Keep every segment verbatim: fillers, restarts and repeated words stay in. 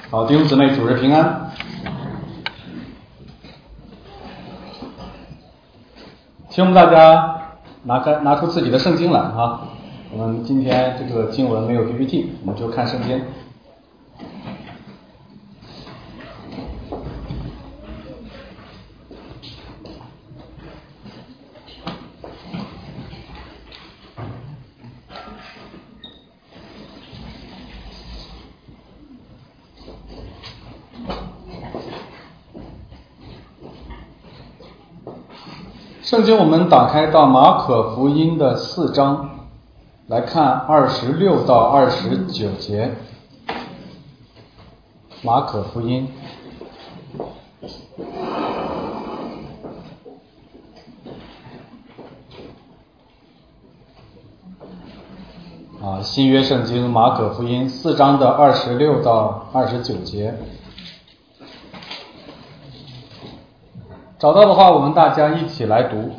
好，弟兄姊妹，主日平安。请我们大家拿开拿出自己的圣经来啊！我们今天这个经文没有 P P T， 我们就看圣经。圣经我们打开到马可福音的四章，来看二十六到二十九节。马可福音啊，新约圣经马可福音四章的二十六到二十九节。找到的话，我们大家一起来读。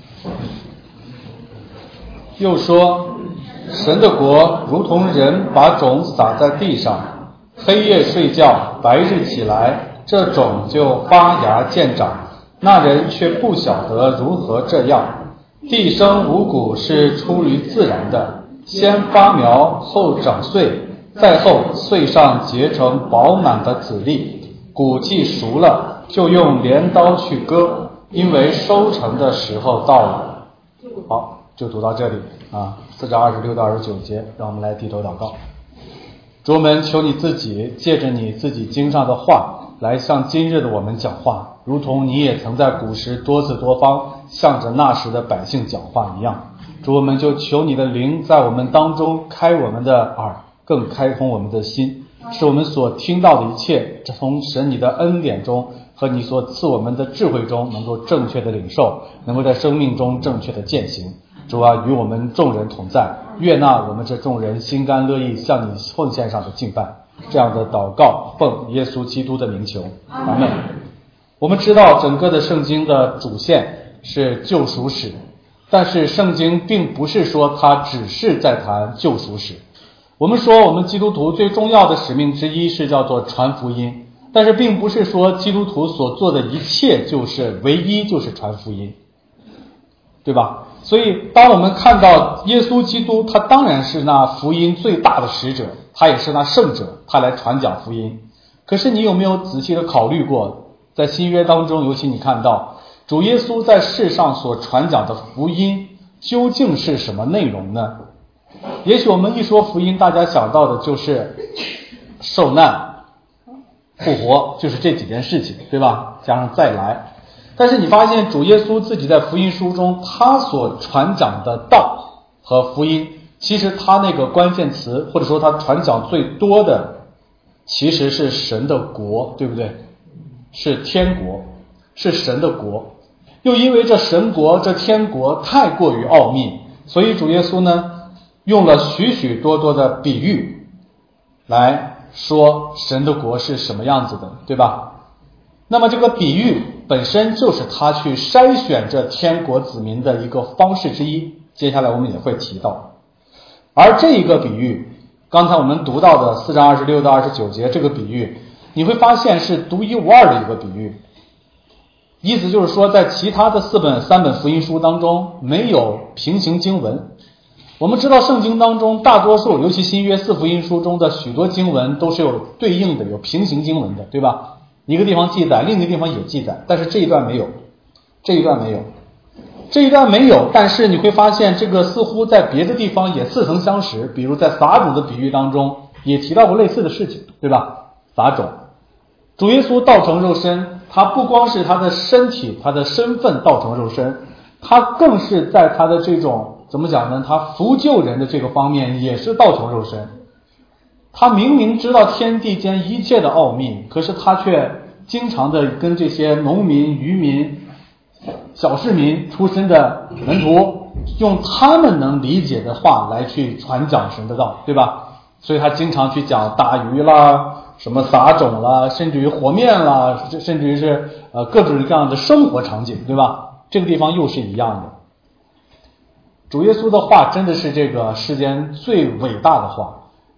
又说，神的国如同人把种撒在地上，黑夜睡觉，白日起来，这种就发芽见长，那人却不晓得如何这样。地生五谷是出于自然的，先发苗，后长穗，再后穗上结成饱满的籽粒，谷既熟了，就用镰刀去割，因为收成的时候到了。好，就读到这里啊，四章二十六到二十九节，让我们来低头祷告。主们，求你自己借着你自己经上的话来向今日的我们讲话，如同你也曾在古时多次多方向着那时的百姓讲话一样。主，我们就求你的灵在我们当中开我们的耳，更开通我们的心，使我们所听到的一切从神你的恩典中和你所赐我们的智慧中能够正确的领受，能够在生命中正确的践行。主啊，与我们众人同在，悦纳我们这众人心甘乐意向你奉献上的敬拜。这样的祷告奉耶稣基督的名求，阿们。我们知道整个的圣经的主线是救赎史，但是圣经并不是说它只是在谈救赎史。我们说我们基督徒最重要的使命之一是叫做传福音，但是并不是说基督徒所做的一切就是唯一就是传福音，对吧？所以当我们看到耶稣基督，他当然是那福音最大的使者，他也是那圣者，他来传讲福音。可是你有没有仔细的考虑过，在新约当中，尤其你看到主耶稣在世上所传讲的福音究竟是什么内容呢？也许我们一说福音，大家想到的就是受难、复活，就是这几件事情，对吧？加上再来。但是你发现主耶稣自己在福音书中，他所传讲的道和福音，其实他那个关键词，或者说他传讲最多的，其实是神的国，对不对？是天国，是神的国。又因为这神国、这天国太过于奥秘，所以主耶稣呢，用了许许多多的比喻来说神的国是什么样子的，对吧？那么这个比喻本身就是他去筛选这天国子民的一个方式之一，接下来我们也会提到。而这一个比喻，刚才我们读到的四章二十六到二十九节这个比喻，你会发现是独一无二的一个比喻。意思就是说，在其他的四本三本福音书当中没有平行经文。我们知道圣经当中大多数，尤其新约四福音书中的许多经文都是有对应的，有平行经文的，对吧？一个地方记载，另一个地方也记载，但是这一段没有，这一段没有，这一段没有。但是你会发现，这个似乎在别的地方也似曾相识，比如在撒种的比喻当中也提到过类似的事情，对吧？撒种，主耶稣道成肉身，他不光是他的身体，他的身份道成肉身，他更是在他的这种怎么讲呢？他扶救人的这个方面也是道成肉身。他明明知道天地间一切的奥秘，可是他却经常的跟这些农民、渔民、小市民出身的门徒，用他们能理解的话来去传讲神的道，对吧？所以他经常去讲打鱼啦，什么撒种啦，甚至于和面啦，甚至于是呃各种各样的生活场景，对吧？这个地方又是一样的。主耶稣的话真的是这个世间最伟大的话。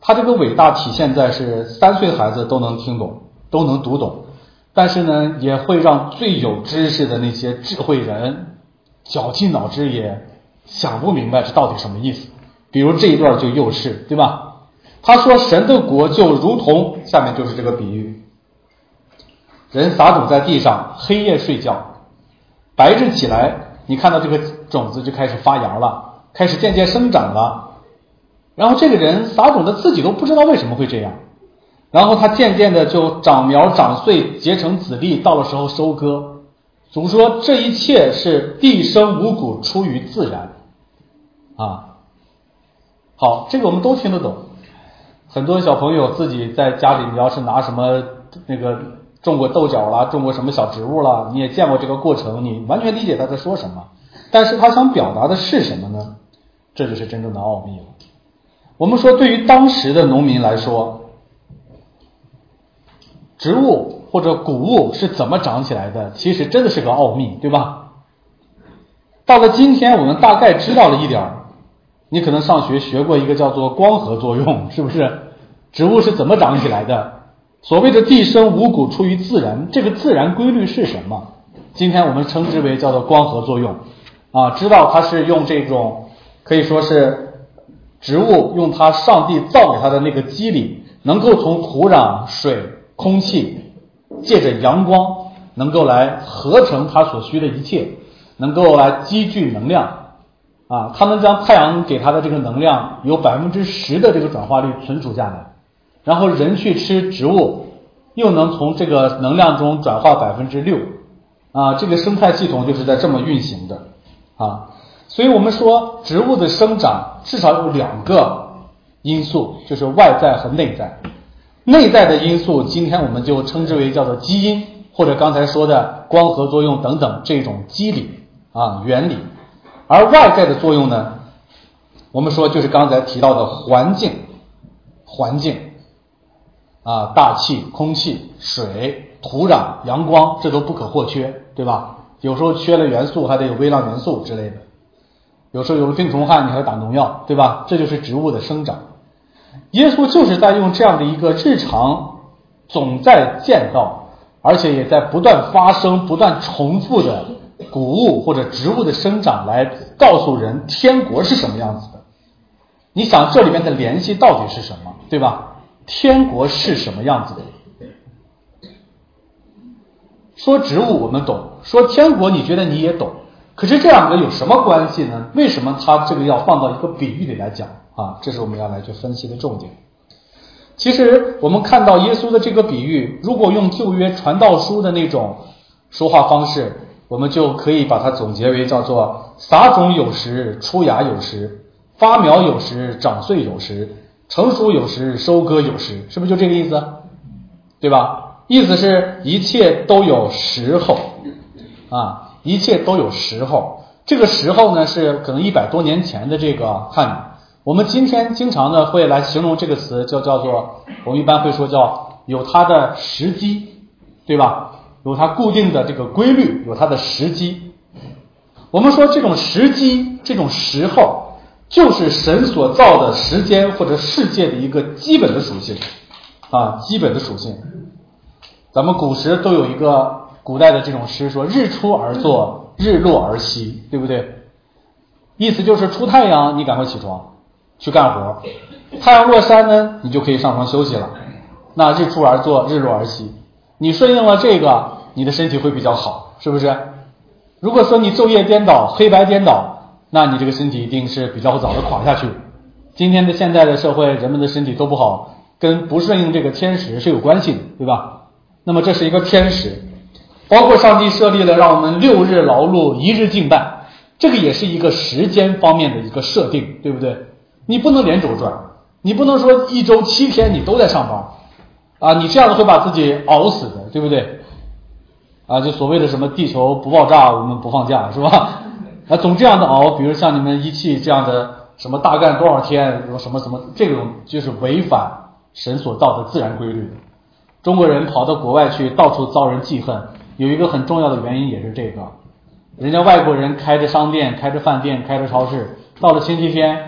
他这个伟大体现在是三岁孩子都能听懂，都能读懂，但是呢，也会让最有知识的那些智慧人绞尽脑汁也想不明白这到底什么意思。比如这一段就又是，对吧？他说神的国就如同，下面就是这个比喻，人撒种在地上，黑夜睡觉，白日起来，你看到这个种子就开始发芽了，开始渐渐生长了。然后这个人撒种的自己都不知道为什么会这样，然后他渐渐的就长苗长穗，结成籽粒，到了时候收割。总说这一切是地生五谷，出于自然啊。好，这个我们都听得懂。很多小朋友自己在家里，你要是拿什么那个种过豆角啦，种过什么小植物啦，你也见过这个过程，你完全理解他在说什么。但是他想表达的是什么呢？这就是真正的奥秘了。我们说，对于当时的农民来说，植物或者谷物是怎么长起来的，其实真的是个奥秘，对吧？到了今天，我们大概知道了一点。你可能上学学过一个叫做光合作用，是不是？植物是怎么长起来的？所谓的地生五谷，出于自然，这个自然规律是什么？今天我们称之为叫做光合作用啊，知道它是用这种可以说是植物用它上帝造给它的那个机理，能够从土壤、水、空气借着阳光能够来合成它所需的一切，能够来积聚能量啊，它能将太阳给它的这个能量有 百分之十 的这个转化率存储下来，然后人去吃植物又能从这个能量中转化 百分之六 啊，这个生态系统就是在这么运行的啊。所以我们说植物的生长至少有两个因素，就是外在和内在。内在的因素今天我们就称之为叫做基因，或者刚才说的光合作用等等这种机理啊原理。而外在的作用呢，我们说就是刚才提到的环境环境啊，大气、空气、水、土壤、阳光，这都不可或缺，对吧？有时候缺了元素还得有微量元素之类的，有时候有了病虫害你还要打农药，对吧？这就是植物的生长。耶稣就是在用这样的一个日常总在见到而且也在不断发生不断重复的谷物或者植物的生长来告诉人天国是什么样子的。你想这里面的联系到底是什么，对吧？天国是什么样子的？说植物我们懂，说天国你觉得你也懂，可是这两个有什么关系呢？为什么它这个要放到一个比喻里来讲啊？这是我们要来去分析的重点。其实我们看到耶稣的这个比喻，如果用旧约传道书的那种说话方式，我们就可以把它总结为叫做撒种有时，出芽有时，发苗有时，长穗有时，成熟有时，收割有时，是不是就这个意思？对吧？意思是一切都有时候啊，一切都有时候。这个时候呢，是可能一百多年前的这个汉语。我们今天经常呢会来形容这个词，就叫做我们一般会说叫有它的时机，对吧？有它固定的这个规律，有它的时机。我们说这种时机，这种时候，就是神所造的时间或者世界的一个基本的属性啊，基本的属性。咱们古时都有一个古代的这种诗说日出而作，日落而息，对不对？意思就是出太阳你赶快起床去干活，太阳落山呢你就可以上床休息了。那日出而作，日落而息，你顺应了这个，你的身体会比较好，是不是？如果说你昼夜颠倒，黑白颠倒，那你这个身体一定是比较早的垮下去。今天的现在的社会，人们的身体都不好，跟不顺应这个天时是有关系的，对吧？那么这是一个天时，包括上帝设立了让我们六日劳碌一日敬拜，这个也是一个时间方面的一个设定，对不对？你不能连轴转，你不能说一周七天你都在上班啊，你这样子会把自己熬死的，对不对？啊，就所谓的什么地球不爆炸我们不放假，是吧？啊，总这样的熬，比如像你们一汽这样的什么大干多少天，什么什么，这种就是违反神所造的自然规律的。中国人跑到国外去到处遭人记恨，有一个很重要的原因也是这个，人家外国人开着商店，开着饭店，开着超市，到了星期天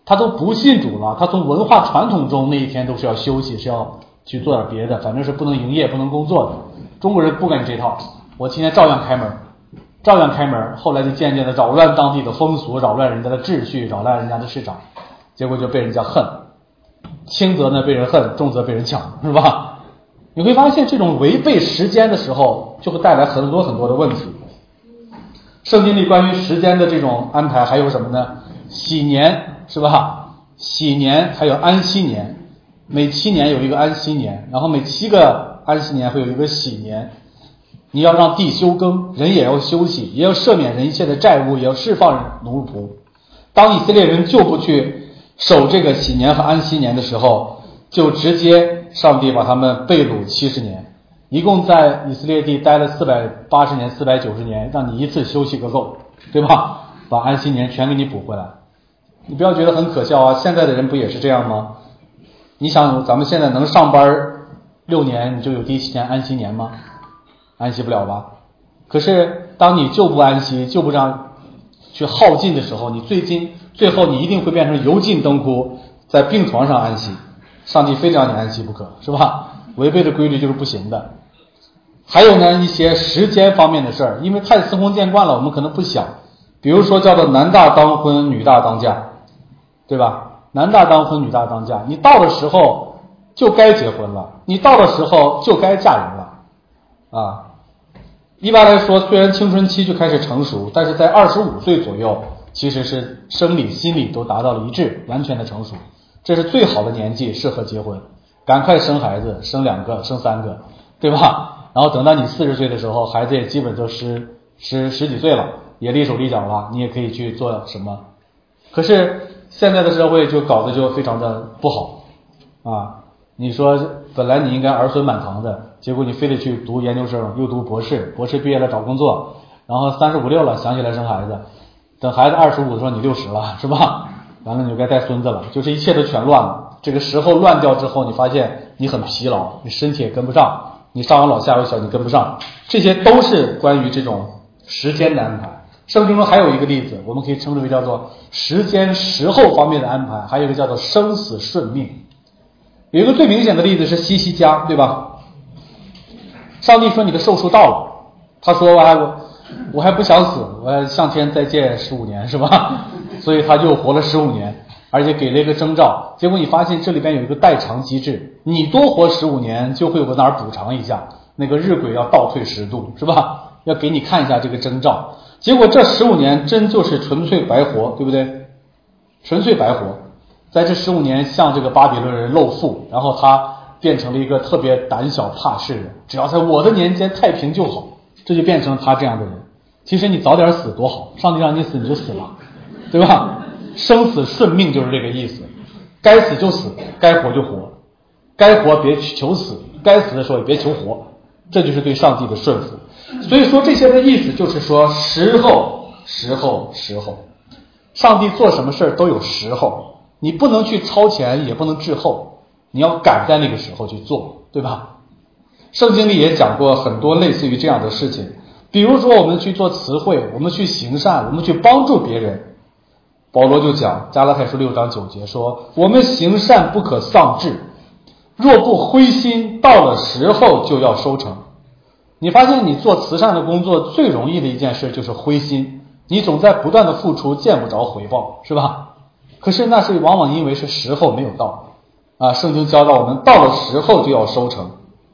他都不信主了，他从文化传统中那一天都是要休息，是要去做点别的，反正是不能营业不能工作的。中国人不跟你这套，我今天照样开门，照样开门，后来就渐渐的扰乱当地的风俗，扰乱人家的秩序，扰乱人家的市场，结果就被人家恨，轻则呢被人恨，重则被人抢，是吧？你会发现这种违背时间的时候就会带来很多很多的问题。圣经里关于时间的这种安排还有什么呢？喜年，是吧？喜年还有安息年，每七年有一个安息年，然后每七个安息年会有一个喜年。你要让地休耕，人也要休息，也要赦免人一切的债务，也要释放奴仆。当以色列人就不去守这个喜年和安息年的时候，就直接上帝把他们被掳七十年，一共在以色列地待了四百八十年四百九十年，让你一次休息个够，对吧？把安息年全给你补回来。你不要觉得很可笑啊，现在的人不也是这样吗？你想咱们现在能上班六年你就有第七年安息年吗？安息不了吧？可是当你就不安息，就不让去耗尽的时候，你最近最后你一定会变成油尽灯枯，在病床上安息。上帝非让你安息不可，是吧？违背的规律就是不行的。还有呢，一些时间方面的事儿，因为太司空见惯了，我们可能不想。比如说叫做男大当婚，女大当嫁，对吧？男大当婚，女大当嫁，你到的时候就该结婚了，你到的时候就该嫁人了啊。一般来说，虽然青春期就开始成熟，但是在二十五岁左右，其实是生理心理都达到了一致，完全的成熟，这是最好的年纪，适合结婚。赶快生孩子，生两个，生三个，对吧？然后等到你四十岁的时候，孩子也基本都十十十几岁了，也立手立脚了，你也可以去做什么。可是现在的社会就搞得就非常的不好啊！你说本来你应该儿孙满堂的，结果你非得去读研究生，又读博士，博士毕业了找工作，然后三十五六了想起来生孩子，等孩子二十五的时候你六十了，是吧？完了你就该带孙子了，就是一切都全乱了。这个时候乱掉之后，你发现你很疲劳，你身体也跟不上，你上有老下有小，你跟不上，这些都是关于这种时间的安排。圣经中还有一个例子，我们可以称之为叫做时间时候方面的安排，还有一个叫做生死顺命。有一个最明显的例子是西西家，对吧？上帝说你的寿数到了，他说我还我我还不想死，我还向天再借十五年，是吧？所以他就活了十五年，而且给了一个征兆。结果你发现这里边有一个代偿机制，你多活十五年就会有个哪儿补偿一下，那个日晷要倒退十度，是吧？要给你看一下这个征兆。结果这十五年真就是纯粹白活，对不对？纯粹白活。在这十五年向这个巴比伦人露富，然后他变成了一个特别胆小怕事的，只要在我的年间太平就好，这就变成他这样的人。其实你早点死多好，上帝让你死你就死了，对吧？生死顺命就是这个意思，该死就死，该活就活，该活别求死，该死的时候也别求活，这就是对上帝的顺服。所以说这些的意思就是说时候时候时候，上帝做什么事都有时候，你不能去超前也不能滞后，你要赶在那个时候去做，对吧？圣经里也讲过很多类似于这样的事情，比如说我们去做词汇，我们去行善，我们去帮助别人。保罗就讲加拉太书六章九节说，我们行善不可丧志，若不灰心，到了时候就要收成。你发现你做慈善的工作最容易的一件事就是灰心，你总在不断的付出，见不着回报，是吧？可是那是往往因为是时候没有到啊。圣经教导我们到了时候就要收成，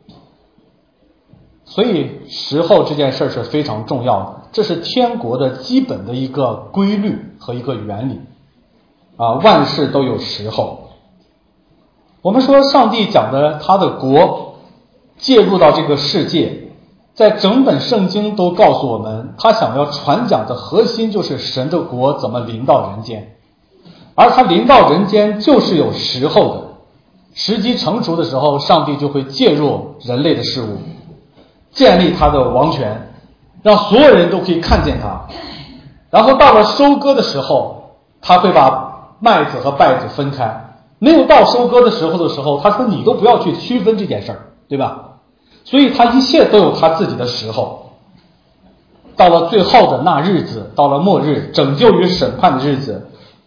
所以时候这件事是非常重要的，这是天国的基本的一个规律和一个原理啊，万事都有时候。我们说上帝讲的他的国介入到这个世界，在整本圣经都告诉我们，他想要传讲的核心就是神的国怎么临到人间，而他临到人间就是有时候的，时机成熟的时候，上帝就会介入人类的事物，建立他的王权，让所有人都可以看见他。然后到了收割的时候，他会把麦子和稗子分开，没有到收割的时候的时候，他说你都不要去区分这件事儿，对吧？所以他一切都有他自己的时候。到了最后的那日子，到了末日拯救与审判的日子，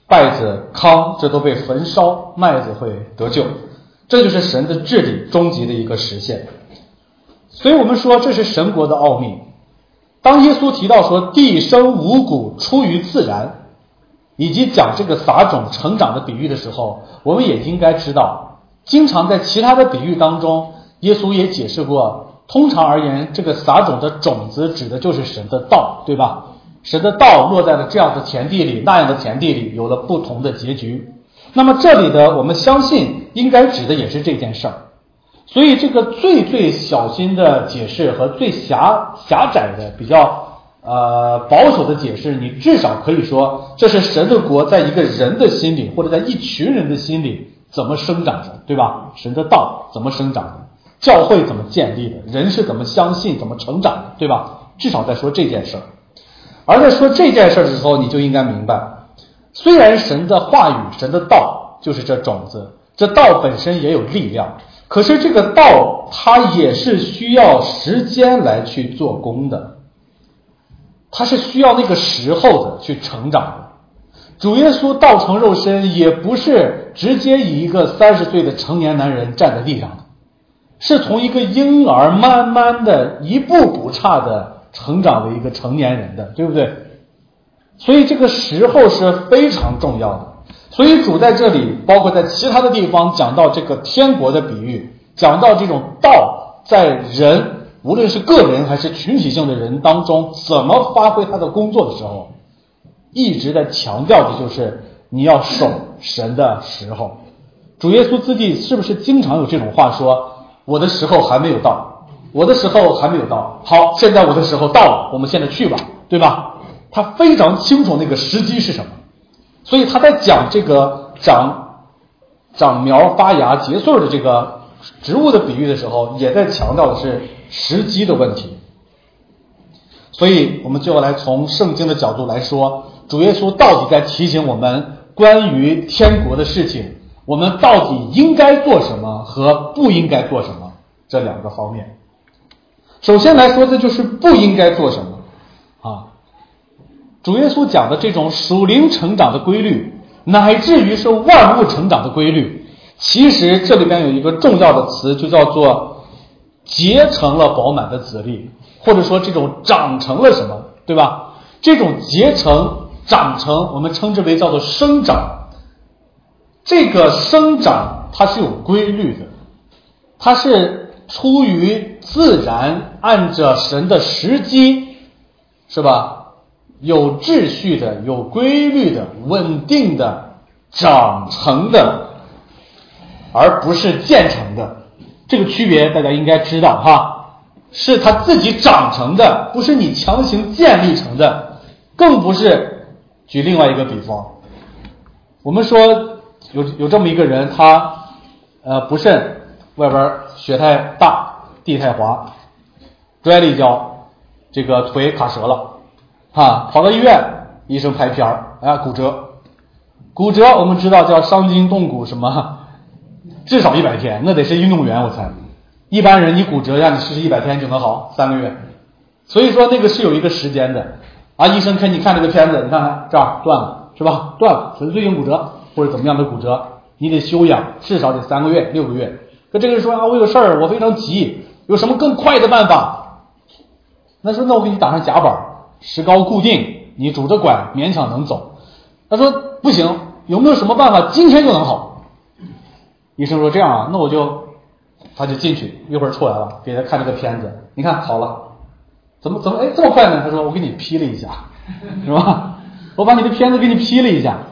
稗子、糠这都被焚烧，麦子会得救。这就是神的治理终极的一个实现。所以我们说这是神国的奥秘。当耶稣提到说地生五谷出于自然，以及讲这个撒种成长的比喻的时候，我们也应该知道，经常在其他的比喻当中，耶稣也解释过，通常而言，这个撒种的种子指的就是神的道，对吧？神的道落在了这样的田地里，那样的田地里，有了不同的结局。那么这里的我们相信应该指的也是这件事儿。所以这个最最小心的解释和最狭狭窄的比较呃保守的解释，你至少可以说这是神的国在一个人的心里，或者在一群人的心里怎么生长的，对吧？神的道怎么生长的，教会怎么建立的，人是怎么相信怎么成长的，对吧？至少在说这件事儿。而在说这件事的时候，你就应该明白，虽然神的话语，神的道就是这种子，这道本身也有力量，可是这个道它也是需要时间来去做工的，它是需要那个时候的去成长的。主耶稣道成肉身也不是直接以一个三十岁的成年男人站在地上的，是从一个婴儿慢慢的一步不差的成长为一个成年人的，对不对？所以这个时候是非常重要的。所以主在这里，包括在其他的地方讲到这个天国的比喻，讲到这种道在人，无论是个人还是群体性的人当中怎么发挥他的工作的时候，一直在强调的就是你要守神的时候。主耶稣自己是不是经常有这种话说，我的时候还没有到，我的时候还没有到，好，现在我的时候到了，我们现在去吧，对吧？他非常清楚那个时机是什么，所以他在讲这个长长苗发芽结穗的这个植物的比喻的时候，也在强调的是时机的问题。所以我们就要来从圣经的角度来说，主耶稣到底在提醒我们关于天国的事情，我们到底应该做什么和不应该做什么这两个方面。首先来说，这就是不应该做什么啊。主耶稣讲的这种属灵成长的规律，乃至于是万物成长的规律，其实这里边有一个重要的词，就叫做结成了饱满的子粒，或者说这种长成了什么，对吧？这种结成长成我们称之为叫做生长。这个生长它是有规律的，它是出于自然，按着神的时机，是吧？有秩序的，有规律的，稳定的长成的，而不是建成的。这个区别大家应该知道哈，是它自己长成的，不是你强行建立成的，更不是。举另外一个比方，我们说有有这么一个人，他呃不慎外边雪太大，地太滑，摔了一跤，这个腿卡折了啊，跑到医院，医生拍片儿，哎，骨折。骨折我们知道叫伤筋动骨什么，至少一百天，那得是运动员我猜。一般人你骨折让你试试一百天就能好，三个月。所以说那个是有一个时间的啊。医生看你看这个片子，你看看这儿断了是吧？断了，纯粹性骨折或者怎么样的骨折，你得休养，至少得三个月、六个月。可这个人说啊，我有事儿，我非常急，有什么更快的办法？那说那我给你打上夹板，石膏固定，你拄着拐勉强能走。他说不行，有没有什么办法今天就能好？医生说这样啊，那我就他就进去，一会儿出来了，给他看这个片子，你看好了，怎么怎么哎这么快呢？他说我给你 P 了一下，是吧？我把你的片子给你 P 了一下，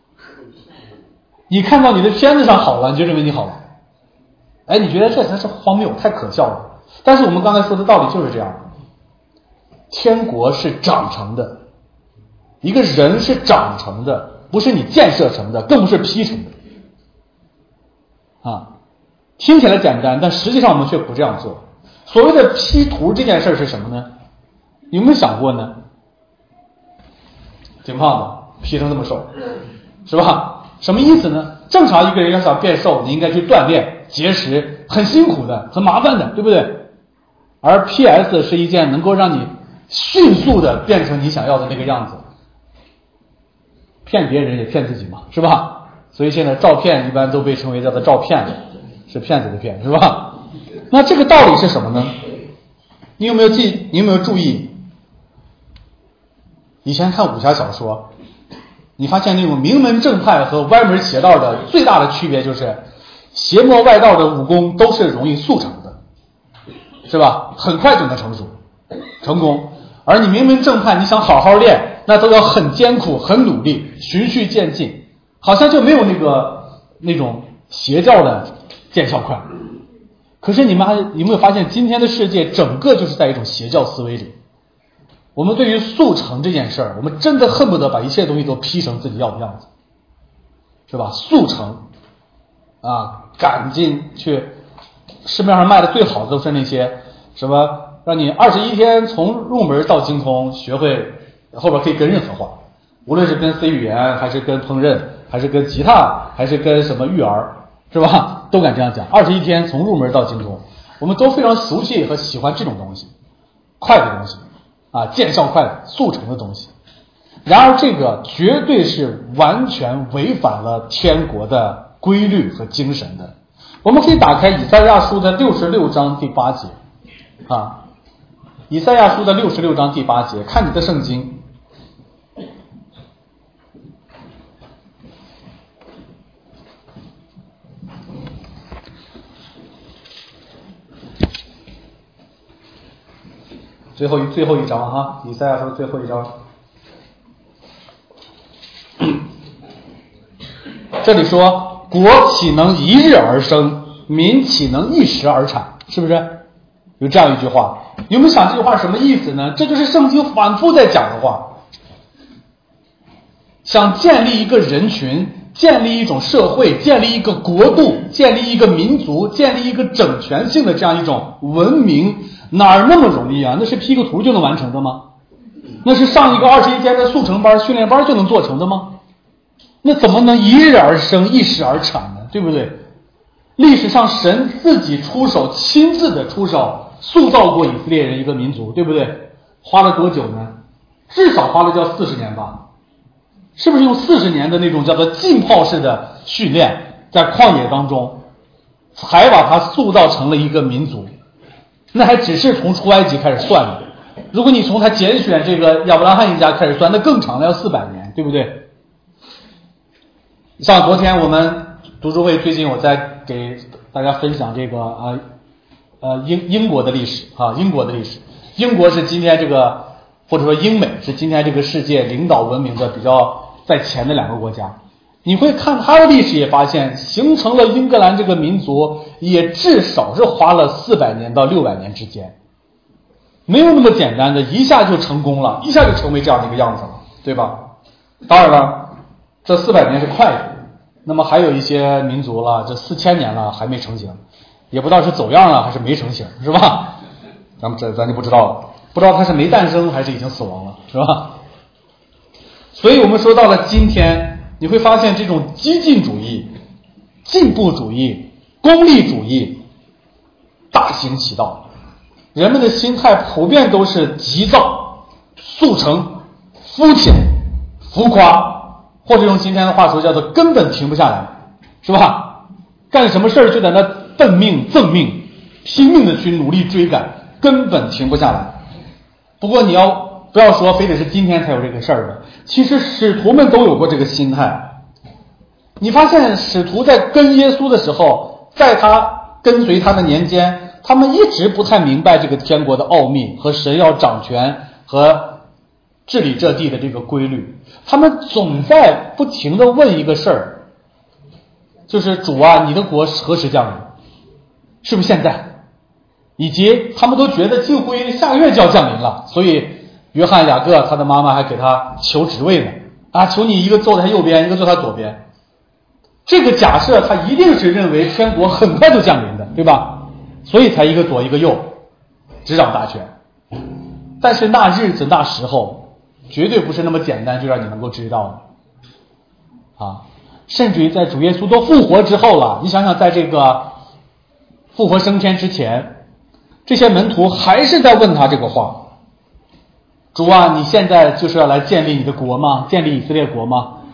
你看到你的片子上好了，你就认为你好了。哎，你觉得这才是荒谬，太可笑了。但是我们刚才说的道理就是这样，天国是长成的，一个人是长成的，不是你建设成的，更不是批成的啊。听起来简单，但实际上我们却不这样做。所谓的 P 图这件事是什么呢？你有没有想过呢？挺胖的 P 成这么瘦，是吧？什么意思呢？正常一个人要想变瘦，你应该去锻炼节食，很辛苦的，很麻烦的，对不对？而 P S 是一件能够让你迅速的变成你想要的那个样子。 骗别人也骗自己嘛，是吧？所以现在照骗一般都被称为叫做照骗子，是骗子的骗，是吧？那这个道理是什么呢？你有没有记？你有没有注意？以前看武侠小说，你发现那种名门正派和歪门邪道的最大的区别就是，邪魔外道的武功都是容易速成的，是吧？很快就能成熟成功。而你名门正派，你想好好练，那都要很艰苦、很努力，循序渐进，好像就没有那个那种邪教的见效快。可是你们还有没有发现，今天的世界整个就是在一种邪教思维里。我们对于速成这件事儿，我们真的恨不得把一切东西都批成自己要的样子，是吧？速成啊，赶紧去，市面上卖的最好的都是那些什么让你二十一天从入门到精通，学会后边可以跟任何话，无论是跟 C 语言，还是跟烹饪，还是跟吉他，还是跟什么育儿，是吧？都敢这样讲，二十一天从入门到精通，我们都非常熟悉和喜欢这种东西，快的东西啊，见效快的速成的东西。然而这个绝对是完全违反了天国的规律和精神的。我们可以打开以赛亚书的六十六章第八节啊，以赛亚书的六十六章第八节，看你的圣经。最后一最后一章哈，以赛亚书最后一章。这里说，国岂能一日而生，民岂能一时而产，是不是有这样一句话？你有没有想这句话什么意思呢？这就是圣经反复在讲的话。想建立一个人群，建立一种社会，建立一个国度，建立一个民族，建立一个整全性的这样一种文明，哪儿那么容易啊？那是 P 个图就能完成的吗？那是上一个二十一天的速成班训练班就能做成的吗？那怎么能一日而生，一时而产呢？对不对？历史上神自己出手，亲自的出手塑造过以色列人一个民族，对不对？花了多久呢？至少花了叫四十年吧。是不是用四十年的那种叫做浸泡式的训练，在旷野当中才把它塑造成了一个民族？那还只是从出埃及开始算的，如果你从他拣选这个亚伯拉罕一家开始算，那更长了，要四百年，对不对？像昨天我们读书会，最近我在给大家分享这个呃呃英英国的历史啊，英国的历史。英国是今天这个，或者说英美是今天这个世界领导文明的比较在前的两个国家。你会看它的历史，也发现形成了英格兰这个民族，也至少是花了四百年到六百年之间，没有那么简单的一下就成功了，一下就成为这样的一个样子了，对吧？当然了，这四百年是快的，那么还有一些民族了，这四千年了还没成型，也不知道是走样了还是没成型，是吧？咱们这咱就不知道了，不知道他是没诞生还是已经死亡了，是吧？所以我们说到了今天，你会发现这种激进主义、进步主义、功利主义大行其道，人们的心态普遍都是急躁、速成、肤浅、浮夸，或者用今天的话说叫做根本停不下来，是吧？干什么事儿就在那奔命赠命，拼命的去努力追赶，根本停不下来。不过你要不要说非得是今天才有这个事儿的，其实使徒们都有过这个心态。你发现使徒在跟耶稣的时候，在他跟随他的年间，他们一直不太明白这个天国的奥秘和神要掌权和治理这地的这个规律，他们总在不停地问一个事儿，就是主啊，你的国何时降临？是不是现在？以及他们都觉得近乎于下个月就要降临了，所以约翰雅各他的妈妈还给他求职位呢，啊，求你一个坐在他右边，一个坐他左边。这个假设他一定是认为天国很快就降临的，对吧？所以才一个左一个右，执掌大权。但是那日子那时候绝对不是那么简单就让你能够知道的啊！甚至于在主耶稣都复活之后了，你想想在这个复活升天之前，这些门徒还是在问他这个话，主啊，你现在就是要来建立你的国吗？建立以色列国吗？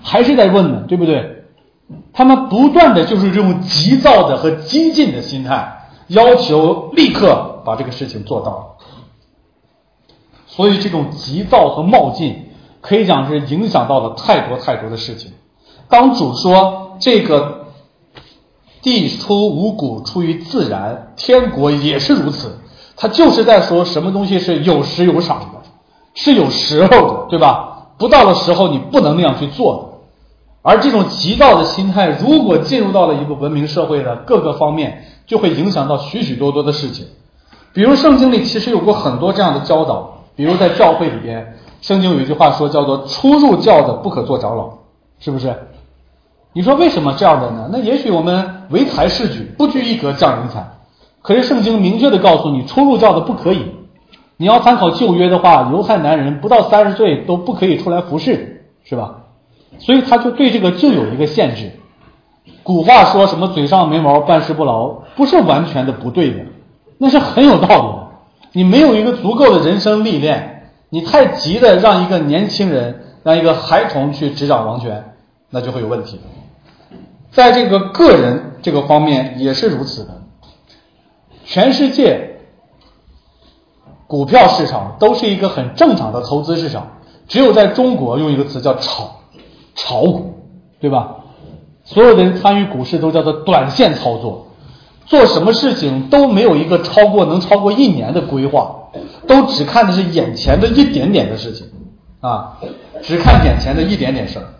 还是在问呢，对不对？他们不断的就是这种急躁的和激进的心态，要求立刻把这个事情做到。所以这种急躁和冒进可以讲是影响到了太多太多的事情。当主说这个地出五谷出于自然，天国也是如此，他就是在说什么东西是有时有赏的，是有时候的，对吧？不到的时候你不能那样去做的。而这种急躁的心态如果进入到了一个文明社会的各个方面，就会影响到许许多多的事情。比如圣经里其实有过很多这样的教导，比如在教会里边，圣经有一句话说叫做初入教的不可做长老，是不是？你说为什么这样的呢？那也许我们唯才是举，不拘一格降人才，可是圣经明确的告诉你，初入教的不可以。你要参考旧约的话，犹太男人不到三十岁都不可以出来服侍，是吧？所以他就对这个就有一个限制。古话说什么嘴上没毛办事不牢，不是完全的不对的，那是很有道理的。你没有一个足够的人生历练，你太急的让一个年轻人让一个孩童去执掌王权，那就会有问题。在这个个人这个方面也是如此的。全世界股票市场都是一个很正常的投资市场，只有在中国用一个词叫炒炒股，对吧？所有的人参与股市都叫做短线操作，做什么事情都没有一个超过能超过一年的规划，都只看的是眼前的一点点的事情啊，只看眼前的一点点事儿，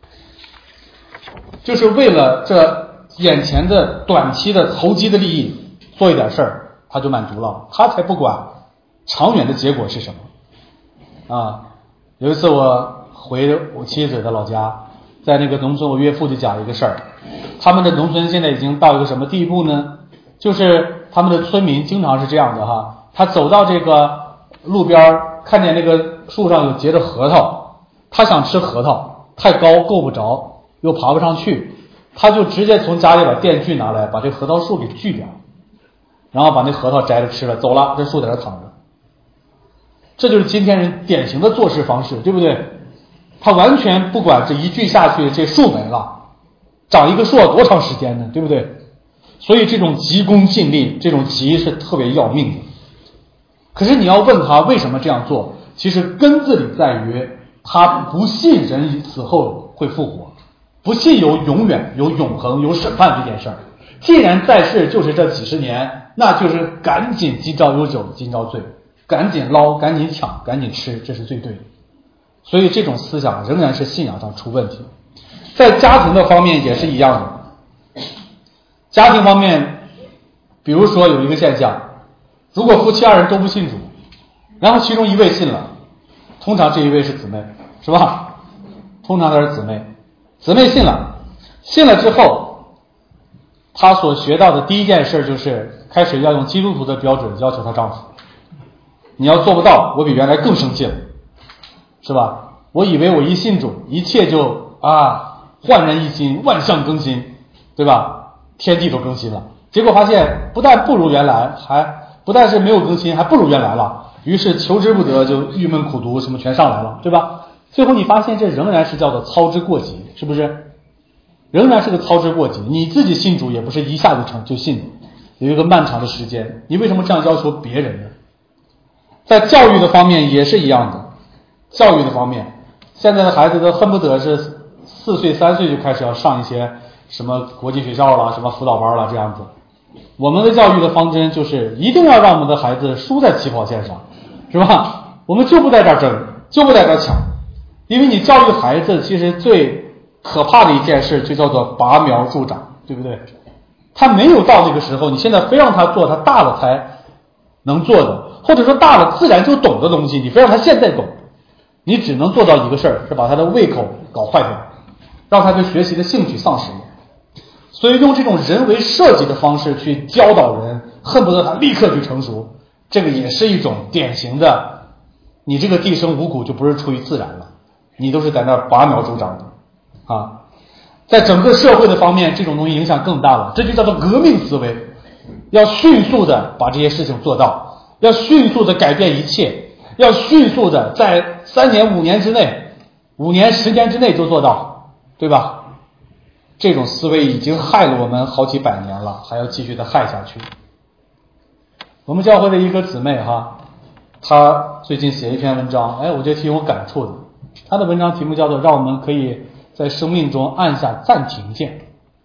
就是为了这眼前的短期的投机的利益做一点事儿，他就满足了，他才不管长远的结果是什么啊。有一次我回我妻子的老家，在那个农村，我岳父就讲一个事儿，他们的农村现在已经到一个什么地步呢？就是他们的村民经常是这样的哈，他走到这个路边看见那个树上有结着核桃，他想吃核桃，太高够不着，又爬不上去，他就直接从家里把电锯拿来，把这核桃树给锯掉，然后把那核桃摘着吃了，走了，这树在这躺着。这就是今天人典型的做事方式，对不对？他完全不管这一锯下去这树没了，长一个树要多长时间呢，对不对？所以这种急功近利，这种急是特别要命的。可是你要问他为什么这样做，其实根子里在于他不信人死后会复活，不信有永远有永恒有审判这件事儿。既然在世就是这几十年，那就是赶紧今朝有酒今朝醉，赶紧捞赶紧抢赶紧吃，这是最对的。所以这种思想仍然是信仰上出问题。在家庭的方面也是一样的。家庭方面，比如说有一个现象，如果夫妻二人都不信主，然后其中一位信了，通常这一位是姊妹，是吧？通常都是姊妹，姊妹信了，信了之后，她所学到的第一件事就是开始要用基督徒的标准要求她丈夫。你要做不到，我比原来更生气了，是吧？我以为我一信主，一切就啊焕然一新，万象更新，对吧？天地都更新了，结果发现不但不如原来，还不但是没有更新，还不如原来了。于是求之不得，就郁闷苦毒什么全上来了，对吧？最后你发现这仍然是叫做操之过急，是不是？仍然是个操之过急。你自己信主也不是一下就成就信，有一个漫长的时间。你为什么这样要求别人呢？在教育的方面也是一样的。教育的方面，现在的孩子都恨不得是四岁三岁就开始要上一些什么国际学校了，什么辅导班了，这样子。我们的教育的方针就是一定要让我们的孩子输在起跑线上，是吧？我们就不在这儿争，就不在这儿抢。因为你教育孩子其实最可怕的一件事就叫做拔苗助长，对不对？他没有到那个时候，你现在非让他做他大了才能做的，或者说大了自然就懂的东西，你非让他现在懂，你只能做到一个事儿，是把他的胃口搞坏掉，让他对学习的兴趣丧失了。所以用这种人为设计的方式去教导人，恨不得他立刻去成熟，这个也是一种典型的，你这个地生五谷就不是出于自然了，你都是在那儿拔苗助长的啊。在整个社会的方面，这种东西影响更大了，这就叫做革命思维，要迅速的把这些事情做到，要迅速的改变一切，要迅速的在三年五年之内五年时间之内就做到， 对吧？这种思维已经害了我们好几百年了，还要继续的害下去。我们教会的一个姊妹哈，她最近写一篇文章，哎，我觉得挺有感触的。她的文章题目叫做让我们可以在生命中按下暂停键。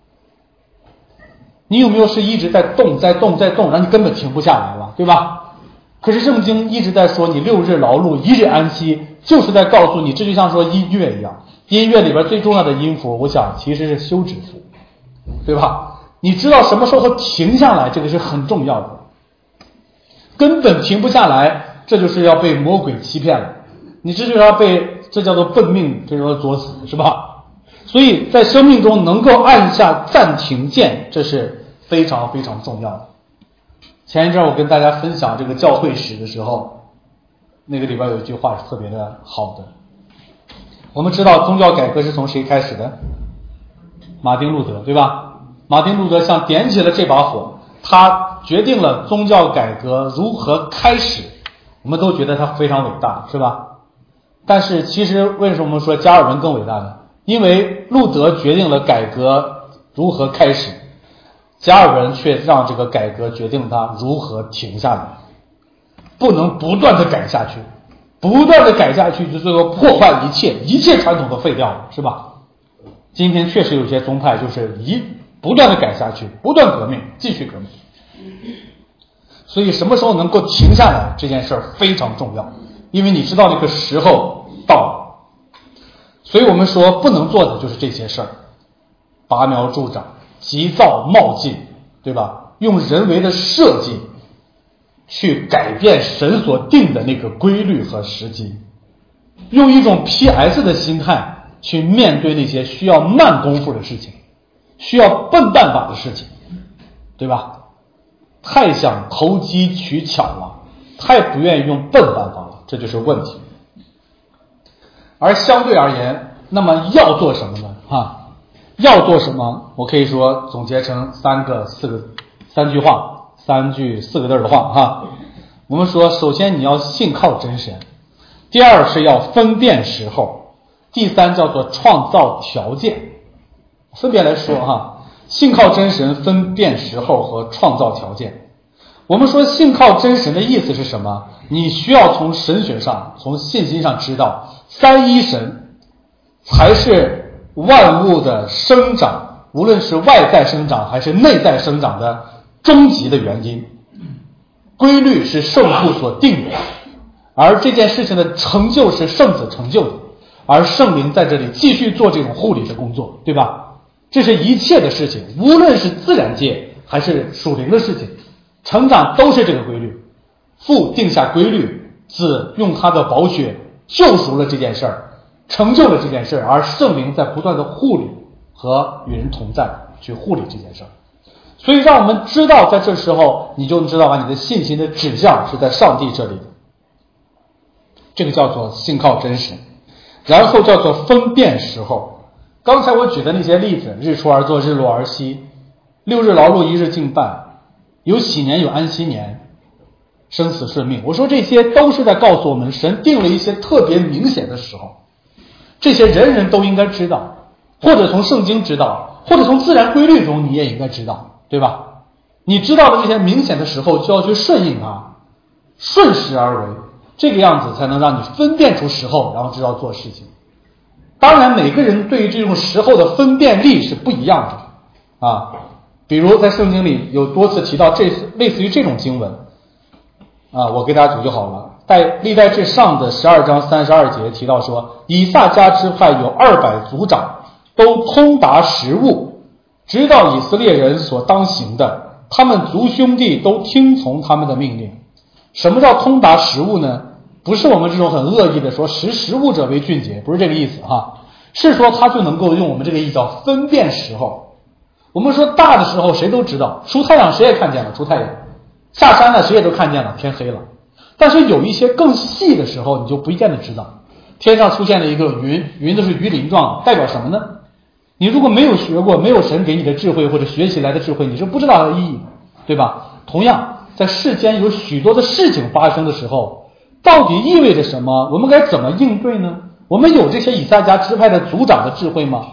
你有没有是一直在动在动在动，让你根本停不下来了，对吧？可是圣经一直在说你六日劳碌一日安息，就是在告诉你，这就像说音乐一样，音乐里边最重要的音符，我想其实是休止符，对吧？你知道什么时候停下来，这个是很重要的。根本停不下来，这就是要被魔鬼欺骗了，你这就是要被，这叫做奔命，这叫做作死，是吧？所以在生命中能够按下暂停键，这是非常非常重要的。前一阵我跟大家分享这个教会史的时候，那个里边有一句话是特别的好的。我们知道宗教改革是从谁开始的？马丁路德，对吧？马丁路德像点起了这把火，他决定了宗教改革如何开始，我们都觉得他非常伟大，是吧？但是其实为什么说加尔文更伟大呢？因为路德决定了改革如何开始，加尔文却让这个改革决定他如何停下来，不能不断的改下去，不断的改下去就最后破坏一切，一切传统都废掉了，是吧？今天确实有些宗派就是一不断的改下去，不断革命，继续革命。所以什么时候能够停下来，这件事儿非常重要，因为你知道那个时候到了。所以我们说不能做的就是这些事儿，拔苗助长，急躁冒进，对吧？用人为的设计去改变神所定的那个规律和时机，用一种 P S 的心态去面对那些需要慢功夫的事情，需要笨办法的事情，对吧？太想投机取巧了，太不愿意用笨办法了，这就是问题。而相对而言，那么要做什么呢？哈，要做什么？我可以说总结成三个、四个、三句话，三句四个字的话哈。我们说，首先你要信靠真神，第二是要分辨时候，第三叫做创造条件。分别来说哈，信靠真神、分辨时候和创造条件。我们说信靠真神的意思是什么？你需要从神学上、从信心上知道，三一神才是万物的生长，无论是外在生长还是内在生长的终极的原因。规律是圣父所定的，而这件事情的成就是圣子成就的，而圣灵在这里继续做这种护理的工作，对吧？这是一切的事情，无论是自然界还是属灵的事情，成长都是这个规律。父定下规律，子用他的宝血救赎了这件事儿，成就了这件事儿，而圣灵在不断的护理和与人同在，去护理这件事儿。所以让我们知道，在这时候你就知道吧，你的信心的指向是在上帝这里的，这个叫做信靠真神。然后叫做分辨时候，刚才我举的那些例子，日出而作，日落而息，六日劳碌一日敬拜，有喜年有安息年，生死顺命，我说这些都是在告诉我们，神定了一些特别明显的时候，这些人人都应该知道，或者从圣经知道，或者从自然规律中你也应该知道，对吧？你知道的这些明显的时候，就要去顺应它，顺势而为，这个样子才能让你分辨出时候，然后知道做事情。当然每个人对于这种时候的分辨力是不一样的啊。比如在圣经里有多次提到这类似于这种经文啊，我给大家读就好了。在历代志上的十二章三十二节提到说，以撒家支派有二百族长，都通达时务，知道以色列人所当行的，他们族兄弟都听从他们的命令。什么叫通达时务呢？不是我们这种很恶意的说识时务者为俊杰，不是这个意思哈，是说他就能够用我们这个意叫分辨时候。我们说大的时候谁都知道，出太阳谁也看见了，出太阳，下山了谁也都看见了，天黑了。但是有一些更细的时候你就不见得知道，天上出现了一个云，云都是鱼鳞状，代表什么呢？你如果没有学过，没有神给你的智慧或者学习来的智慧，你是不知道它的意义，对吧？同样在世间有许多的事情发生的时候，到底意味着什么？我们该怎么应对呢？我们有这些以撒家支派的族长的智慧吗？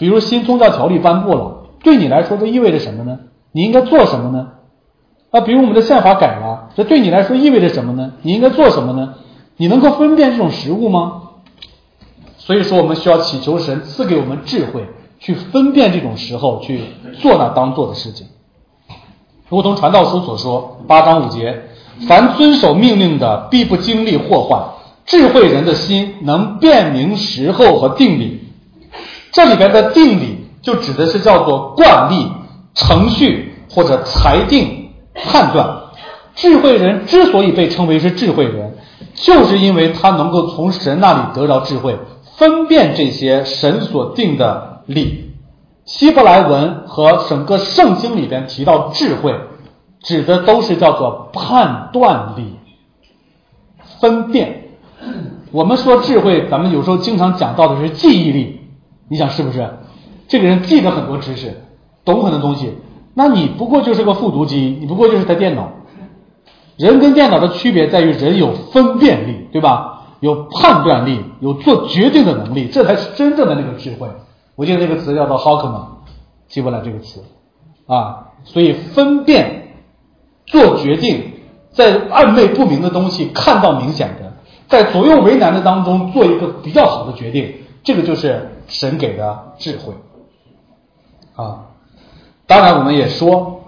比如新宗教条例颁布了，对你来说这意味着什么呢？你应该做什么呢？啊，比如我们的宪法改了，这对你来说意味着什么呢？你应该做什么呢？你能够分辨这种实物吗？所以说我们需要祈求神赐给我们智慧，去分辨这种时候，去做那当做的事情。如同传道书所说，八章五节，凡遵守命令的必不经历祸患，智慧人的心能辨明时候和定理。这里边的定理就指的是叫做惯例、程序或者裁定、判断。智慧人之所以被称为是智慧人，就是因为他能够从神那里得着智慧，分辨这些神所定的理。希伯来文和整个圣经里边提到智慧，指的都是叫做判断力、分辨。我们说智慧，咱们有时候经常讲到的是记忆力，你想是不是？这个人记得很多知识，懂很多东西，那你不过就是个复读机，你不过就是台电脑。人跟电脑的区别在于人有分辨力，对吧？有判断力，有做决定的能力，这才是真正的那个智慧。我记得那个词叫做 Hawkman， 记不来这个词啊。所以分辨、做决定，在暧昧不明的东西看到明显的，在左右为难的当中做一个比较好的决定，这个就是神给的智慧啊。当然我们也说，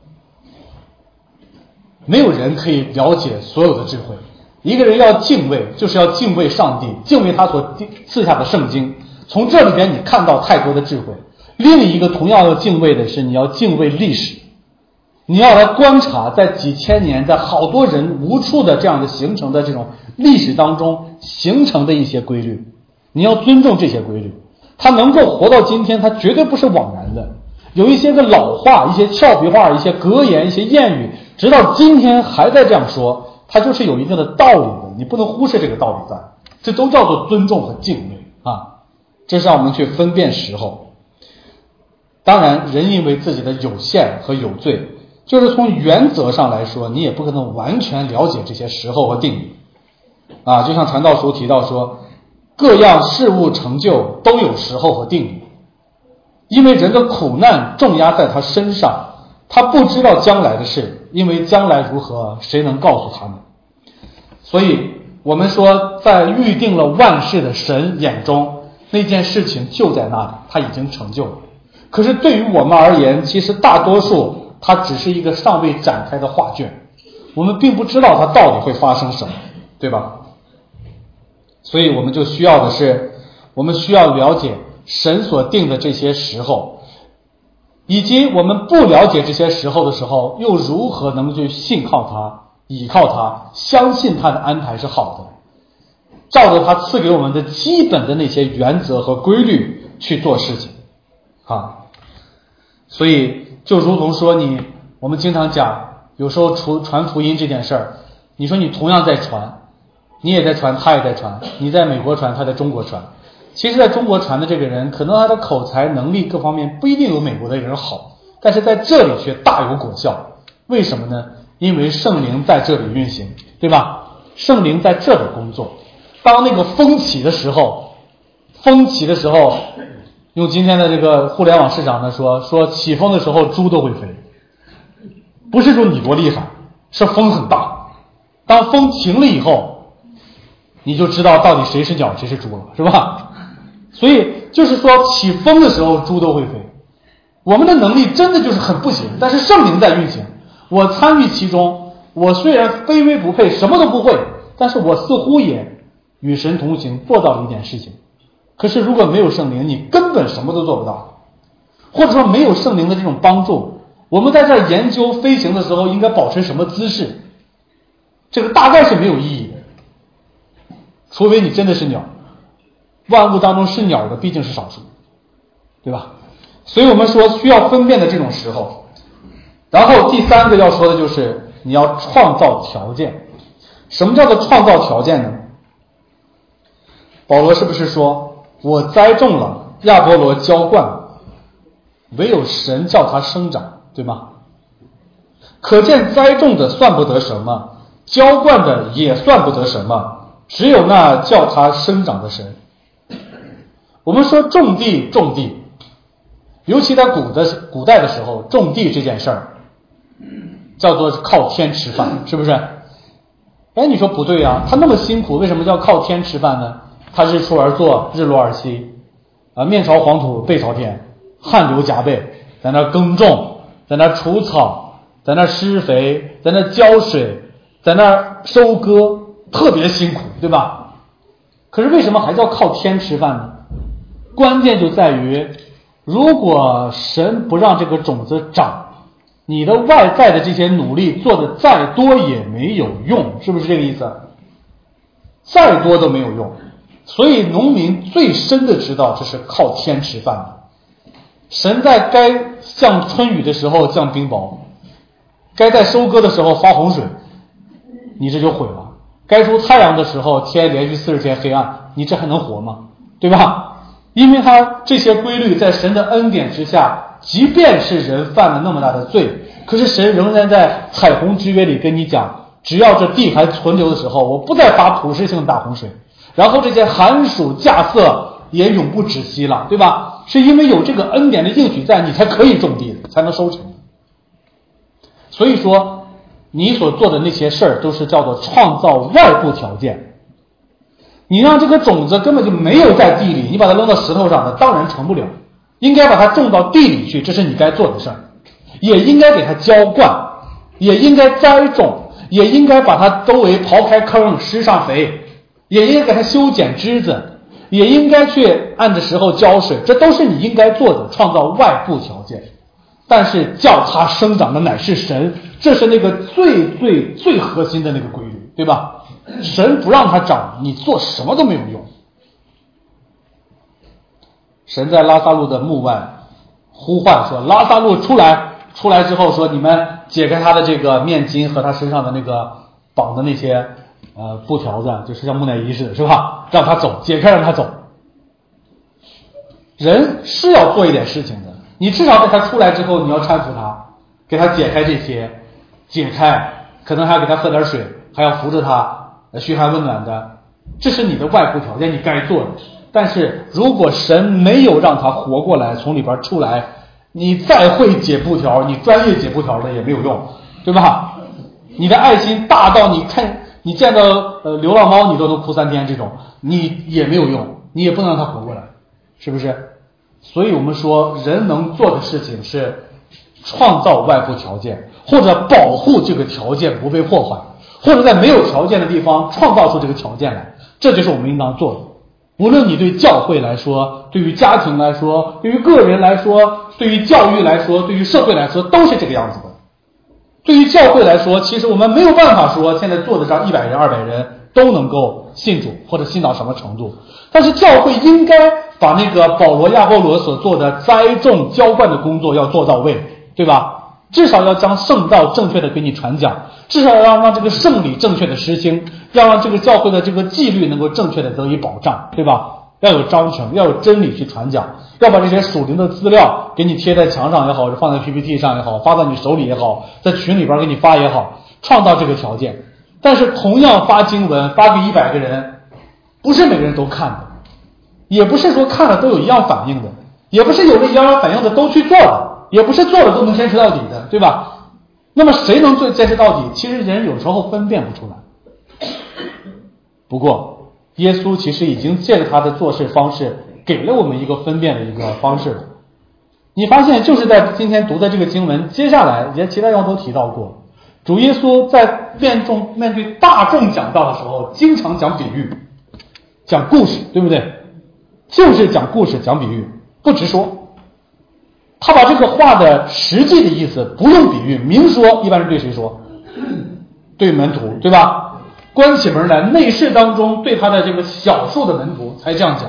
没有人可以了解所有的智慧。一个人要敬畏，就是要敬畏上帝，敬畏他所赐下的圣经。从这里边你看到太多的智慧。另一个同样要敬畏的是，你要敬畏历史，你要来观察在几千年，在好多人无数的这样的形成的这种历史当中形成的一些规律，你要尊重这些规律。他能够活到今天，他绝对不是枉然的。有一些个老话，一些俏皮话，一些格言，一些谚语，直到今天还在这样说，它就是有一定的道理的，你不能忽视这个道理在。这都叫做尊重和敬畏啊。这是让我们去分辨时候。当然人因为自己的有限和有罪，就是从原则上来说，你也不可能完全了解这些时候和定理啊。就像传道书提到说，各样事物成就都有时候和定理，因为人的苦难重压在他身上，他不知道将来的事，因为将来如何，谁能告诉他们？所以我们说，在预定了万事的神眼中，那件事情就在那里，他已经成就了。可是对于我们而言，其实大多数它只是一个尚未展开的画卷，我们并不知道它到底会发生什么，对吧？所以我们就需要的是，我们需要了解神所定的这些时候，以及我们不了解这些时候的时候，又如何能去信靠他、倚靠他、相信他的安排是好的，照着他赐给我们的基本的那些原则和规律去做事情啊。所以就如同说你，我们经常讲，有时候传福音这件事儿，你说你同样在传，你也在传，他也在传，你在美国传，他在中国传。其实在中国传的这个人，可能他的口才能力各方面不一定有美国的人好，但是在这里却大有果效。为什么呢？因为圣灵在这里运行，对吧？圣灵在这里工作。当那个风起的时候，风起的时候，用今天的这个互联网市场呢说，说起风的时候猪都会飞，不是说你多厉害，是风很大。当风停了以后，你就知道到底谁是鸟谁是猪了，是吧？所以就是说起风的时候猪都会飞。我们的能力真的就是很不行，但是圣灵在运行，我参与其中，我虽然卑微不配，什么都不会，但是我似乎也与神同行，做到了一点事情。可是如果没有圣灵，你根本什么都做不到，或者说没有圣灵的这种帮助，我们在这研究飞行的时候应该保持什么姿势，这个大概是没有意义的，除非你真的是鸟。万物当中是鸟的毕竟是少数，对吧？所以我们说需要分辨的这种时候。然后第三个要说的就是你要创造条件。什么叫做创造条件呢？保罗是不是说，我栽种了，亚波罗浇灌了，唯有神叫它生长，对吗？可见栽种的算不得什么，浇灌的也算不得什么，只有那叫它生长的神。我们说种地种地， 尤其在古的古代的时候，种地这件事儿叫做靠天吃饭，是不是？哎，你说不对啊，他那么辛苦，为什么叫靠天吃饭呢？他日出而作，日落而息，啊，面朝黄土背朝天，汗流浃背，在那耕种，在那除草，在那施肥，在那浇水，在那收割，特别辛苦，对吧？可是为什么还叫靠天吃饭呢？关键就在于，如果神不让这个种子长，你的外在的这些努力做的再多也没有用，是不是这个意思？再多都没有用。所以农民最深的知道这是靠天吃饭的。神在该降春雨的时候降冰雹，该在收割的时候发洪水，你这就毁了。该出太阳的时候天连续四十天黑暗，你这还能活吗？对吧？因为他这些规律在神的恩典之下，即便是人犯了那么大的罪，可是神仍然在彩虹之约里跟你讲，只要这地还存留的时候，我不再发普世性大洪水，然后这些寒暑稼穑也永不止息了，对吧？是因为有这个恩典的应许在，你才可以种地，才能收成。所以说你所做的那些事儿都是叫做创造外部条件。你让这个种子根本就没有在地里，你把它扔到石头上的，当然成不了。应该把它种到地里去，这是你该做的事儿。也应该给它浇灌，也应该栽种，也应该把它周围刨开坑，施上肥，也应该给它修剪枝子，也应该去按着时候浇水，这都是你应该做的，创造外部条件。但是叫它生长的乃是神，这是那个最最最核心的那个规律，对吧？神不让它长，你做什么都没有用。神在拉萨路的墓外呼唤说，拉萨路出来，出来之后说，你们解开他的这个面巾和他身上的那个绑的那些呃布条子，就是像木乃伊似的，是吧？让他走，解开让他走。人是要做一点事情的，你至少在他出来之后，你要搀扶他，给他解开这些，解开，可能还要给他喝点水，还要扶着他嘘寒问暖的，这是你的外部条件，你该做的。但是如果神没有让他活过来，从里边出来，你再会解布条，你专业解布条的也没有用，对吧？你的爱心大到你看你见到呃流浪猫你都能哭三天，这种你也没有用，你也不能让他活过来，是不是？所以我们说人能做的事情是创造外部条件，或者保护这个条件不被破坏，或者在没有条件的地方创造出这个条件来，这就是我们应当做的。无论你对教会来说，对于家庭来说，对于个人来说，对于教育来说，对于社会来说，都是这个样子的。对于教会来说，其实我们没有办法说现在坐得上一百人二百人都能够信主或者信到什么程度，但是教会应该把那个保罗亚波罗所做的栽种浇灌的工作要做到位，对吧？至少要将圣道正确的给你传讲，至少要让这个圣礼正确的实行，要让这个教会的这个纪律能够正确的得以保障，对吧？要有章程，要有真理去传讲，要把这些属灵的资料给你贴在墙上也好，放在 P P T 上也好，发到你手里也好，在群里边给你发也好，创造这个条件。但是同样发经文发给一百个人，不是每个人都看的，也不是说看了都有一样反应的，也不是有了一样反应的都去做的，也不是做了都能坚持到底的，对吧？那么谁能做坚持到底？其实人有时候分辨不出来。不过耶稣其实已经借着他的做事方式给了我们一个分辨的一个方式了。你发现就是在今天读的这个经文接下来也其他地方都提到过，主耶稣在面众面对大众讲道的时候经常讲比喻，讲故事，对不对？就是讲故事讲比喻，不直说。他把这个话的实际的意思不用比喻明说，一般是对谁说？对门徒，对吧？关起门来内室当中对他的这个小数的门徒才这样讲。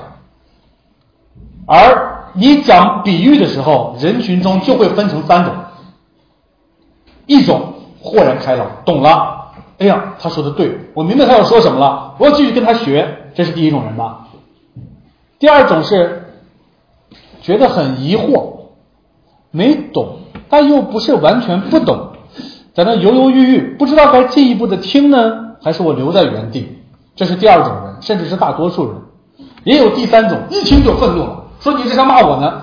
而你讲比喻的时候，人群中就会分成三种，一种豁然开朗，懂了，哎呀他说的对，我明白他要说什么了，我要继续跟他学，这是第一种人吧。第二种是觉得很疑惑，没懂，但又不是完全不懂，在那犹犹豫豫，不知道该进一步的听呢，还是我留在原地，这是第二种人，甚至是大多数人。也有第三种，一听就愤怒了，说你这是骂我呢，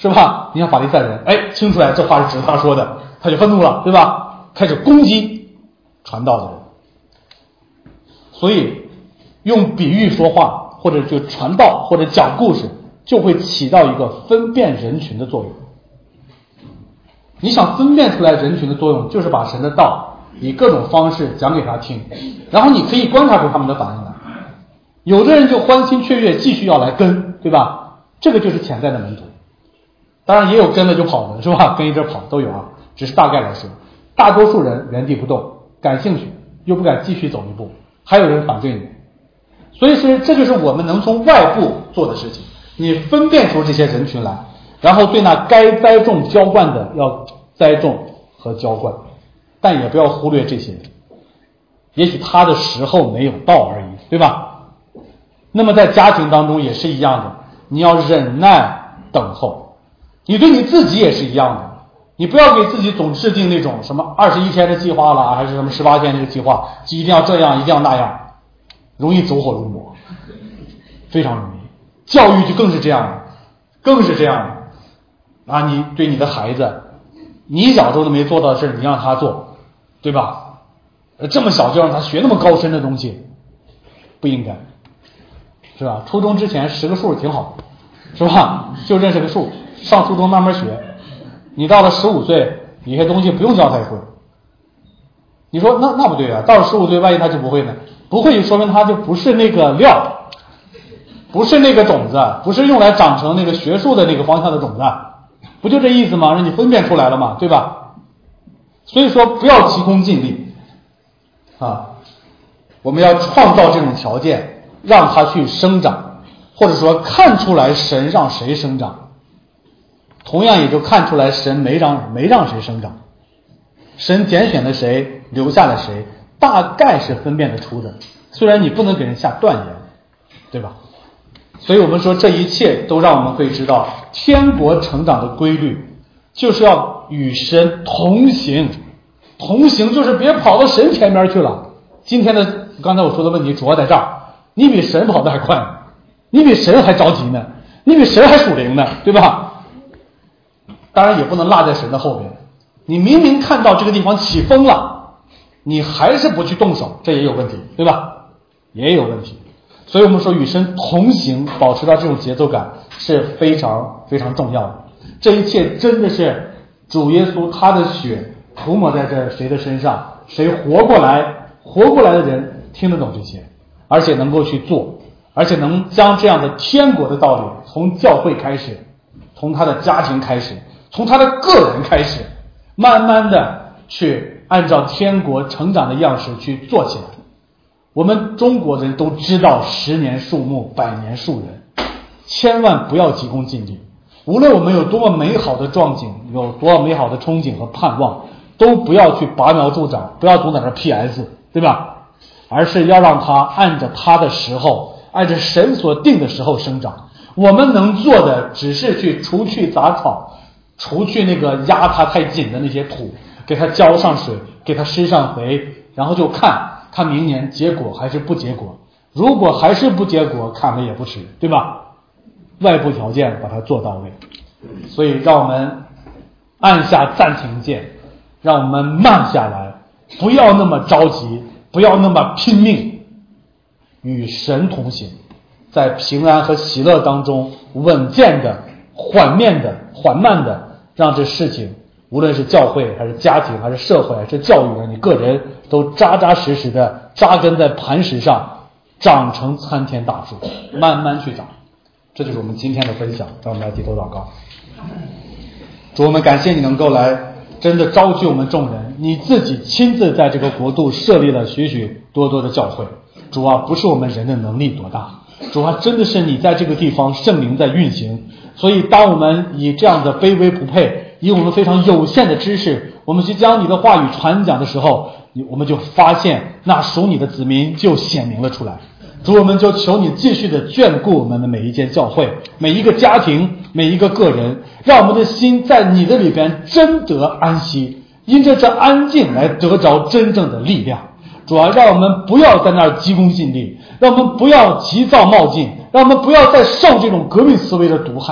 是吧？你像法利赛人，哎，听出来这话是指着他说的，他就愤怒了，对吧？开始攻击传道的人。所以用比喻说话，或者就传道，或者讲故事，就会起到一个分辨人群的作用。你想分辨出来人群的作用，就是把神的道以各种方式讲给他听，然后你可以观察出他们的反应来。有的人就欢欣雀跃，继续要来跟，对吧？这个就是潜在的门徒。当然也有跟了就跑的，是吧？跟一阵跑都有啊，只是大概来说，大多数人原地不动，感兴趣又不敢继续走一步，还有人反对你。所以说这就是我们能从外部做的事情，你分辨出这些人群来，然后对那该栽种浇灌的要栽种和浇灌，但也不要忽略这些人，也许他的时候没有到而已，对吧？那么在家庭当中也是一样的，你要忍耐等候，你对你自己也是一样的，你不要给自己总制定那种什么二十一天的计划了，还是什么十八天这个计划，就一定要这样一定要那样，容易走火入魔，非常容易。教育就更是这样的，更是这样的啊！你对你的孩子，你小时候都没做到的事，你让他做，对吧？这么小就让他学那么高深的东西，不应该，是吧？初中之前识个数挺好，是吧？就认识个数，上初中慢慢学。你到了十五岁，有些东西不用教他也会。你说那那不对啊，到了十五岁，万一他就不会呢？不会，说明他就不是那个料，不是那个种子，不是用来长成那个学术的那个方向的种子，不就这意思吗？让你分辨出来了嘛，对吧？所以说不要急功近利啊，我们要创造这种条件，让他去生长，或者说看出来神让谁生长，同样也就看出来神没让没让谁生长，神拣选了谁，留下了谁，大概是分辨得出的，虽然你不能给人下断言，对吧？所以我们说这一切都让我们会知道天国成长的规律，就是要与神同行。同行就是别跑到神前面去了。今天的刚才我说的问题主要在这儿，你比神跑得还快呢，你比神还着急呢，你比神还属灵呢，对吧？当然也不能落在神的后边，你明明看到这个地方起风了，你还是不去动手，这也有问题，对吧？也有问题。所以我们说与神同行，保持到这种节奏感是非常非常重要的。这一切真的是主耶稣他的血涂抹在这谁的身上，谁活过来，活过来的人听得懂这些，而且能够去做，而且能将这样的天国的道理从教会开始，从他的家庭开始，从他的个人开始，慢慢的去按照天国成长的样式去做起来。我们中国人都知道十年树木，百年树人，千万不要急功近利。无论我们有多么美好的壮景，有多么美好的憧憬和盼望，都不要去拔苗助长，不要总在那 P S， 对吧？而是要让它按着它的时候，按着神所定的时候生长。我们能做的只是去除去杂草，除去那个压它太紧的那些土，给它浇上水，给它施上肥，然后就看它明年结果还是不结果。如果还是不结果，看了也不迟，对吧？外部条件把它做到位。所以让我们按下暂停键，让我们慢下来，不要那么着急，不要那么拼命，与神同行，在平安和喜乐当中稳健的、缓面的、缓慢的，让这事情无论是教会还是家庭还是社会还是教育，你个人都扎扎实实的扎根在磐石上，长成参天大树，慢慢去长。这就是我们今天的分享，让我们来低头祷告。主，我们感谢你能够来真的召集我们众人，你自己亲自在这个国度设立了许许多多的教会。主啊，不是我们人的能力多大，主啊，真的是你在这个地方圣灵在运行。所以当我们以这样的卑微不配，以我们非常有限的知识，我们去将你的话语传讲的时候，我们就发现那属你的子民就显明了出来。主，我们就求你继续的眷顾我们的每一间教会，每一个家庭，每一个个人，让我们的心在你的里边真得安息，因着这安静来得着真正的力量。主啊，让我们不要在那儿急功近利，让我们不要急躁冒进，让我们不要再受这种革命思维的毒害，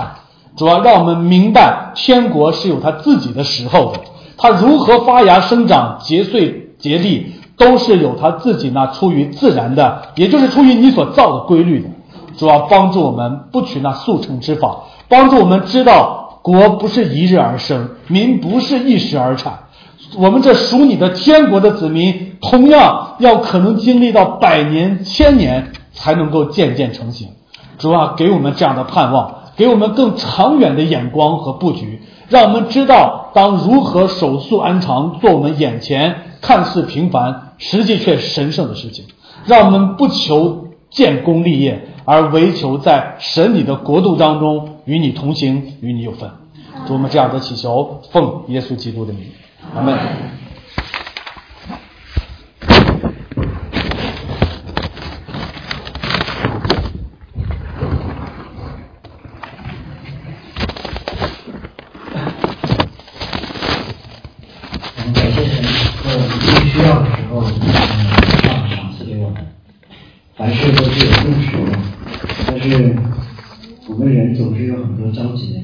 主要让我们明白天国是有它自己的时候的，它如何发芽生长结穗结粒都是有它自己那出于自然的，也就是出于你所造的规律的。主要帮助我们不取那速成之法，帮助我们知道国不是一日而生，民不是一时而产。我们这属你的天国的子民，同样要可能经历到百年千年才能够渐渐成型。主啊，给我们这样的盼望，给我们更长远的眼光和布局，让我们知道当如何手速安常做我们眼前看似平凡实际却神圣的事情，让我们不求建功立业，而唯求在神你的国度当中与你同行，与你有份。主，我们这样的祈求，奉耶稣基督的名，阿们。 感谢神，在我们最需要的时候，嗯，上赏赐给我们。凡事都是有定时的，但是我们人总是有很多着急的